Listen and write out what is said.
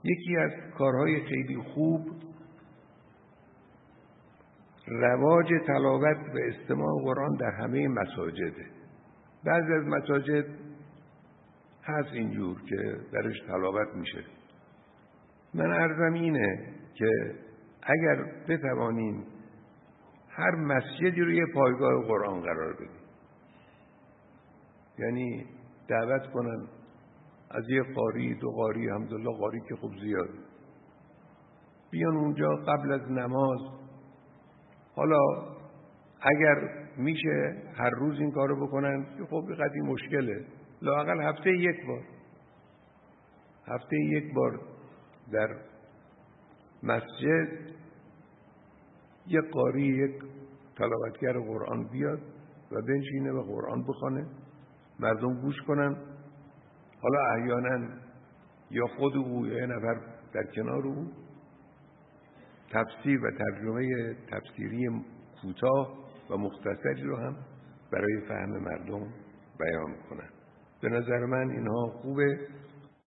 یکی از کارهای خیلی خوب رواج تلاوت و استماع قرآن در همه مساجده. بعضی از مساجد هست اینجور که درش تلاوت میشه. من عرضم اینه که اگر بتوانیم هر مسجدی رو یه پایگاه قرآن قرار بدیم، یعنی دعوت کنن از یه قاری 2 قاری، الحمدلله قاری که خوب زیاد، بیان اونجا قبل از نماز. حالا اگر میشه هر روز این کارو بکنن که خب قدیم مشکله، لااقل هفته یک بار در مسجد یک قاری، یک تلاوتگر قرآن بیاد و بنشینه و قرآن بخونه، مردم گوش کنن. حالا احیانا یا خود او یا یه نفر در کنار او تفسیر و ترجمه تفسیری کوتاه و مختصری رو هم برای فهم مردم بیان کنن. به نظر من اینها خوبه